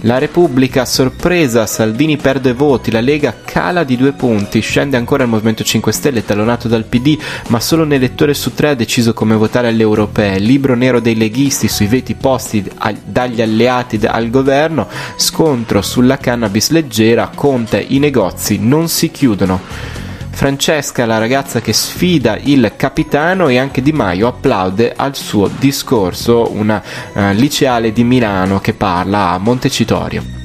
La Repubblica, sorpresa, Salvini perde voti, la Lega cala di 2 punti, scende ancora il Movimento 5 Stelle tallonato dal PD, ma solo un elettore su 3 ha deciso come votare alle europee. Libro nero dei leghisti sui veti posti dagli alleati al governo, scontro sulla cannabis leggera, Conte, i negozi non si chiudono. Francesca, la ragazza che sfida il capitano, e anche Di Maio applaude al suo discorso, una liceale di Milano che parla a Montecitorio.